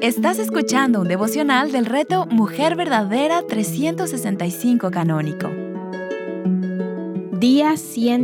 Estás escuchando un devocional del reto Mujer Verdadera 365 Canónico. Día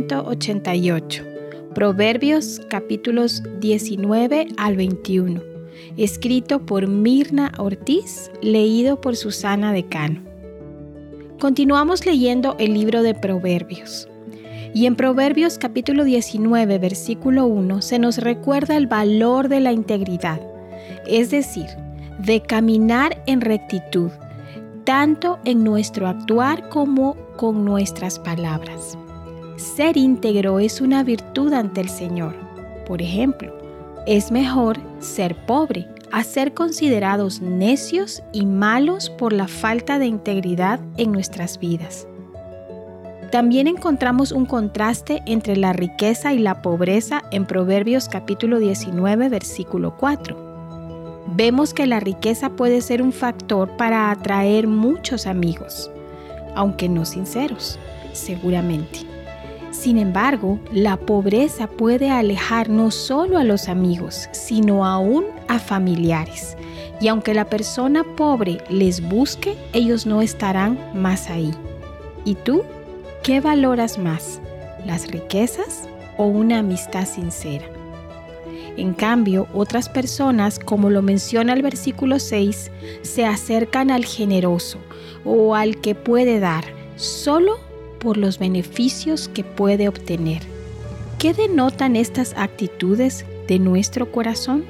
188. Proverbios capítulos 19 al 21. Escrito por Mirna Ortiz, leído por Susana Decano. Continuamos leyendo el libro de Proverbios. Y en Proverbios capítulo 19, versículo 1, se nos recuerda el valor de la integridad, es decir, de caminar en rectitud, tanto en nuestro actuar como con nuestras palabras. Ser íntegro es una virtud ante el Señor. Por ejemplo, es mejor ser pobre a ser considerados necios y malos por la falta de integridad en nuestras vidas. También encontramos un contraste entre la riqueza y la pobreza en Proverbios capítulo 19, versículo 4. Vemos que la riqueza puede ser un factor para atraer muchos amigos, aunque no sinceros, seguramente. Sin embargo, la pobreza puede alejar no solo a los amigos, sino aún a familiares. Y aunque la persona pobre les busque, ellos no estarán más ahí. ¿Y tú? ¿Qué valoras más? ¿Las riquezas o una amistad sincera? En cambio, otras personas, como lo menciona el versículo 6, se acercan al generoso o al que puede dar, solo por los beneficios que puede obtener. ¿Qué denotan estas actitudes de nuestro corazón?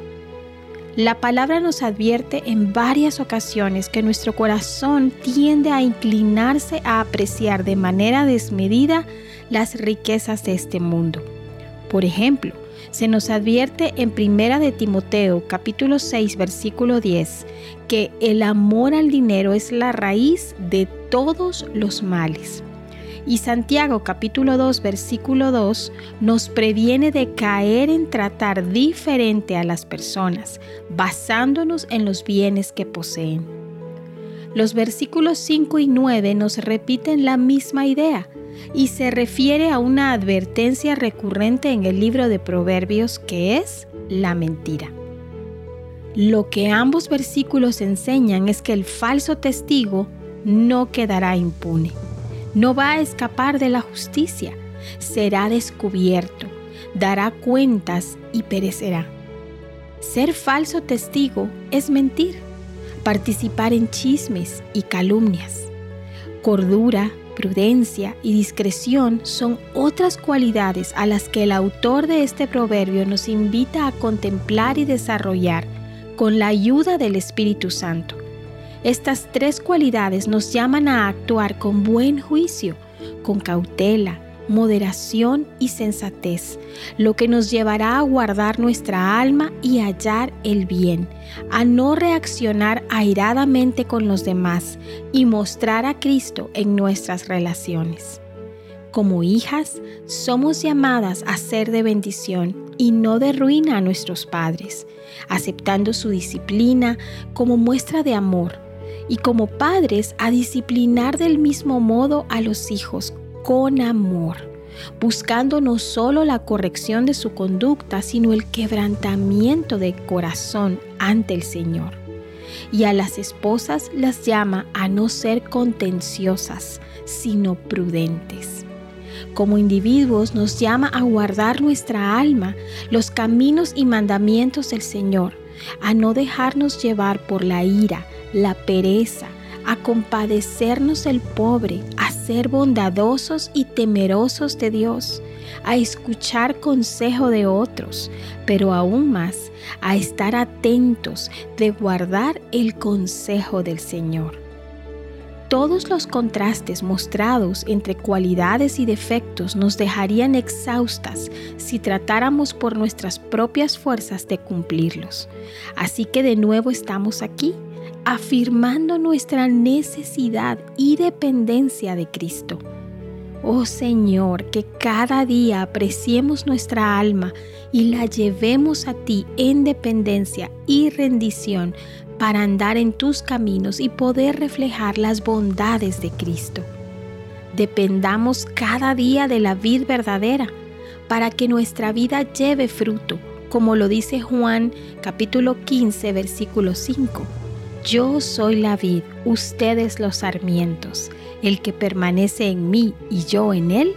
La palabra nos advierte en varias ocasiones que nuestro corazón tiende a inclinarse a apreciar de manera desmedida las riquezas de este mundo. Por ejemplo, se nos advierte en 1 de Timoteo, capítulo 6, versículo 10, que el amor al dinero es la raíz de todos los males. Y Santiago, capítulo 2, versículo 2, nos previene de caer en tratar diferente a las personas, basándonos en los bienes que poseen. Los versículos 5 y 9 nos repiten la misma idea, y se refiere a una advertencia recurrente en el libro de Proverbios, que es la mentira. Lo que ambos versículos enseñan es que el falso testigo no quedará impune, no va a escapar de la justicia, será descubierto, dará cuentas y perecerá. Ser falso testigo es mentir, participar en chismes y calumnias. Cordura, prudencia y discreción son otras cualidades a las que el autor de este proverbio nos invita a contemplar y desarrollar con la ayuda del Espíritu Santo. Estas tres cualidades nos llaman a actuar con buen juicio, con cautela, moderación y sensatez, lo que nos llevará a guardar nuestra alma y hallar el bien, a no reaccionar airadamente con los demás y mostrar a Cristo en nuestras relaciones. Como hijas, somos llamadas a ser de bendición y no de ruina a nuestros padres, aceptando su disciplina como muestra de amor, y como padres a disciplinar del mismo modo a los hijos con amor, buscando no solo la corrección de su conducta, sino el quebrantamiento de corazón ante el Señor. Y a las esposas las llama a no ser contenciosas, sino prudentes. Como individuos nos llama a guardar nuestra alma, los caminos y mandamientos del Señor, a no dejarnos llevar por la ira, la pereza, a compadecernos del pobre, a ser bondadosos y temerosos de Dios, a escuchar consejo de otros, pero aún más, a estar atentos de guardar el consejo del Señor. Todos los contrastes mostrados entre cualidades y defectos nos dejarían exhaustas si tratáramos por nuestras propias fuerzas de cumplirlos. Así que de nuevo estamos aquí, afirmando nuestra necesidad y dependencia de Cristo. Oh Señor, que cada día apreciemos nuestra alma y la llevemos a ti en dependencia y rendición para andar en tus caminos y poder reflejar las bondades de Cristo. Dependamos cada día de la vid verdadera para que nuestra vida lleve fruto, como lo dice Juan capítulo 15, versículo 5. Yo soy la vid, ustedes los sarmientos. El que permanece en mí y yo en él,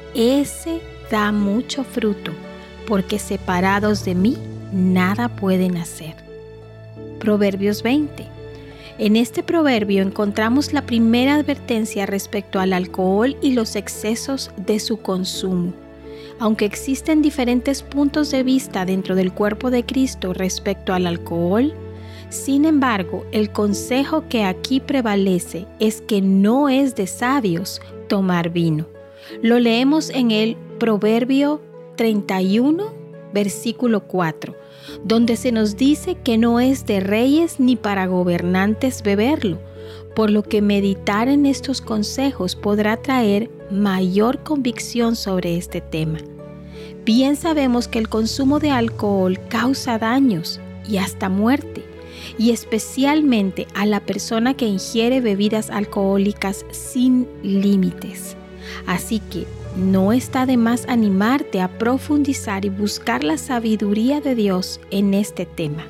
ese da mucho fruto, porque separados de mí nada pueden hacer. Proverbios 20. En este proverbio encontramos la primera advertencia respecto al alcohol y los excesos de su consumo. Aunque existen diferentes puntos de vista dentro del cuerpo de Cristo respecto al alcohol, sin embargo, el consejo que aquí prevalece es que no es de sabios tomar vino. Lo leemos en el Proverbio 31, versículo 4, donde se nos dice que no es de reyes ni para gobernantes beberlo, por lo que meditar en estos consejos podrá traer mayor convicción sobre este tema. Bien sabemos que el consumo de alcohol causa daños y hasta muerte, y especialmente a la persona que ingiere bebidas alcohólicas sin límites. Así que no está de más animarte a profundizar y buscar la sabiduría de Dios en este tema.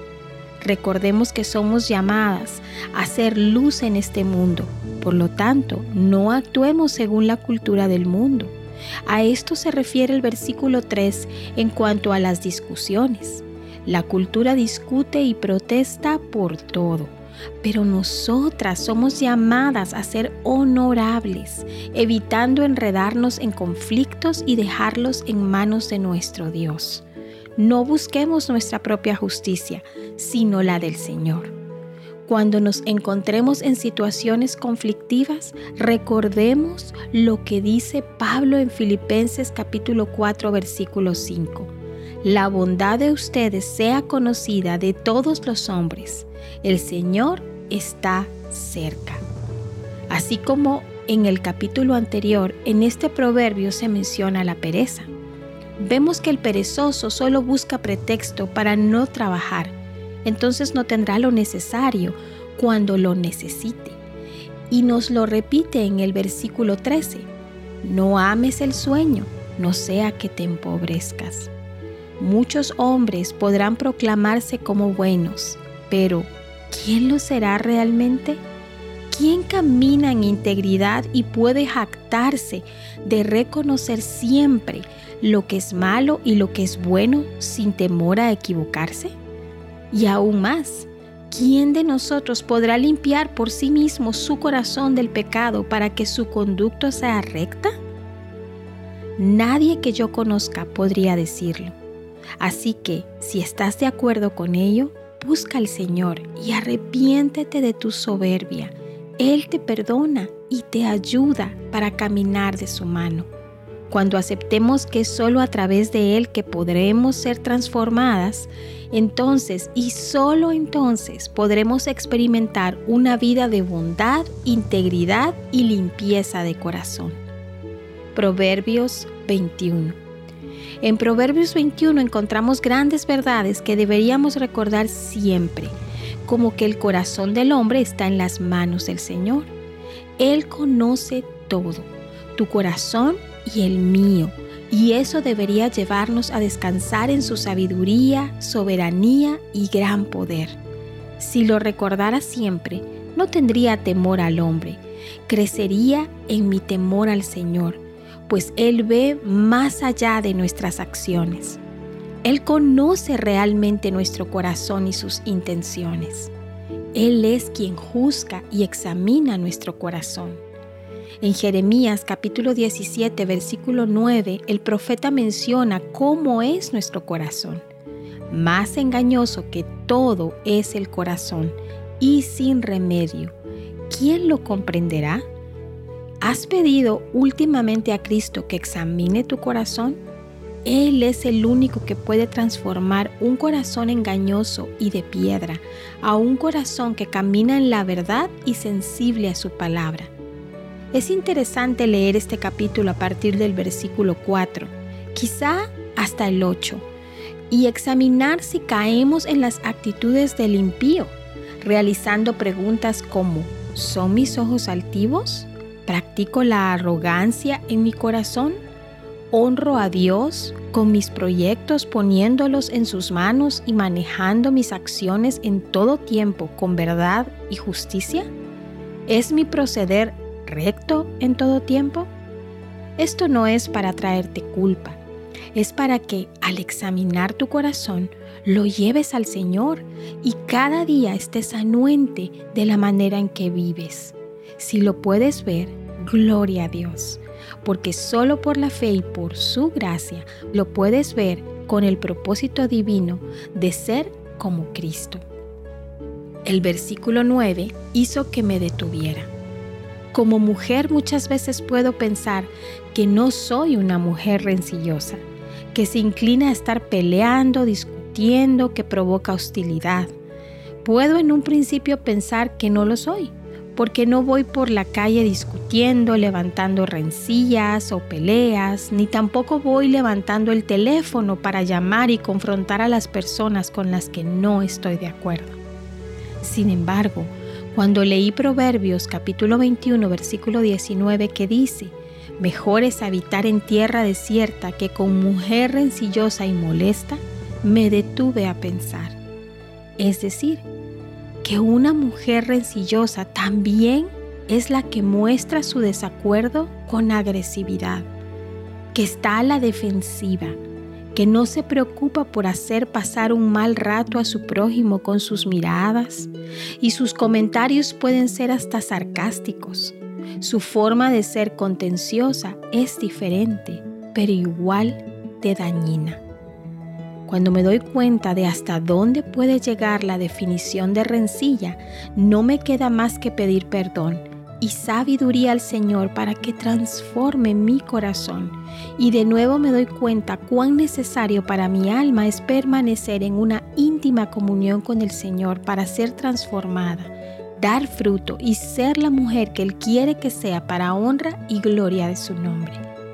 Recordemos que somos llamadas a ser luz en este mundo, por lo tanto, no actuemos según la cultura del mundo. A esto se refiere el versículo 3 en cuanto a las discusiones. La cultura discute y protesta por todo, pero nosotras somos llamadas a ser honorables, evitando enredarnos en conflictos y dejarlos en manos de nuestro Dios. No busquemos nuestra propia justicia, sino la del Señor. Cuando nos encontremos en situaciones conflictivas, recordemos lo que dice Pablo en Filipenses capítulo 4, versículo 5. La bondad de ustedes sea conocida de todos los hombres. El Señor está cerca. Así como en el capítulo anterior, en este proverbio se menciona la pereza. Vemos que el perezoso solo busca pretexto para no trabajar. Entonces no tendrá lo necesario cuando lo necesite. Y nos lo repite en el versículo 13. No ames el sueño, no sea que te empobrezcas. Muchos hombres podrán proclamarse como buenos, pero ¿quién lo será realmente? ¿Quién camina en integridad y puede jactarse de reconocer siempre lo que es malo y lo que es bueno sin temor a equivocarse? Y aún más, ¿quién de nosotros podrá limpiar por sí mismo su corazón del pecado para que su conducta sea recta? Nadie que yo conozca podría decirlo. Así que, si estás de acuerdo con ello, busca al Señor y arrepiéntete de tu soberbia. Él te perdona y te ayuda para caminar de su mano. Cuando aceptemos que es solo a través de Él que podremos ser transformadas, entonces y solo entonces podremos experimentar una vida de bondad, integridad y limpieza de corazón. Proverbios 21. En Proverbios 21 encontramos grandes verdades que deberíamos recordar siempre, como que el corazón del hombre está en las manos del Señor. Él conoce todo, tu corazón y el mío, y eso debería llevarnos a descansar en su sabiduría, soberanía y gran poder. Si lo recordara siempre, no tendría temor al hombre, crecería en mi temor al Señor, pues Él ve más allá de nuestras acciones. Él conoce realmente nuestro corazón y sus intenciones. Él es quien juzga y examina nuestro corazón. En Jeremías capítulo 17, versículo 9, el profeta menciona cómo es nuestro corazón. Más engañoso que todo es el corazón y sin remedio. ¿Quién lo comprenderá? ¿Has pedido últimamente a Cristo que examine tu corazón? Él es el único que puede transformar un corazón engañoso y de piedra a un corazón que camina en la verdad y sensible a su palabra. Es interesante leer este capítulo a partir del versículo 4, quizá hasta el 8, y examinar si caemos en las actitudes del impío, realizando preguntas como: ¿son mis ojos altivos? ¿Practico la arrogancia en mi corazón? honro a Dios con mis proyectos poniéndolos en sus manos y manejando mis acciones en todo tiempo con verdad y justicia? ¿Es mi proceder recto en todo tiempo? Esto no es para traerte culpa, es para que al examinar tu corazón lo lleves al Señor y cada día estés anuente de la manera en que vives. Si lo puedes ver, gloria a Dios, porque solo por la fe y por su gracia lo puedes ver con el propósito divino de ser como Cristo. El versículo 9 hizo que me detuviera. Como mujer muchas veces puedo pensar que no soy una mujer rencillosa, que se inclina a estar peleando, discutiendo, que provoca hostilidad. Puedo en un principio pensar que no lo soy, porque no voy por la calle discutiendo, levantando rencillas o peleas, ni tampoco voy levantando el teléfono para llamar y confrontar a las personas con las que no estoy de acuerdo. Sin embargo, cuando leí Proverbios capítulo 21, versículo 19, que dice: mejor es habitar en tierra desierta que con mujer rencillosa y molesta, me detuve a pensar. Es decir, que una mujer rencillosa también es la que muestra su desacuerdo con agresividad, que está a la defensiva, que no se preocupa por hacer pasar un mal rato a su prójimo con sus miradas, y sus comentarios pueden ser hasta sarcásticos. Su forma de ser contenciosa es diferente, pero igual de dañina. Cuando me doy cuenta de hasta dónde puede llegar la definición de rencilla, no me queda más que pedir perdón y sabiduría al Señor para que transforme mi corazón. Y de nuevo me doy cuenta cuán necesario para mi alma es permanecer en una íntima comunión con el Señor para ser transformada, dar fruto y ser la mujer que Él quiere que sea para honra y gloria de su nombre.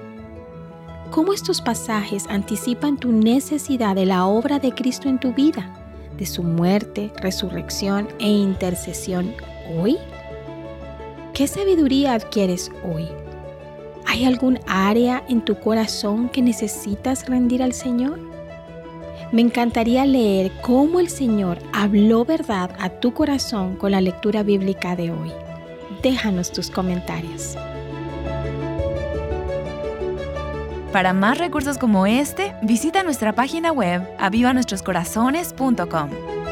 ¿Cómo estos pasajes anticipan tu necesidad de la obra de Cristo en tu vida, de su muerte, resurrección e intercesión hoy? ¿Qué sabiduría adquieres hoy? ¿Hay algún área en tu corazón que necesitas rendir al Señor? Me encantaría leer cómo el Señor habló verdad a tu corazón con la lectura bíblica de hoy. Déjanos tus comentarios. Para más recursos como este, visita nuestra página web avivanuestroscorazones.com.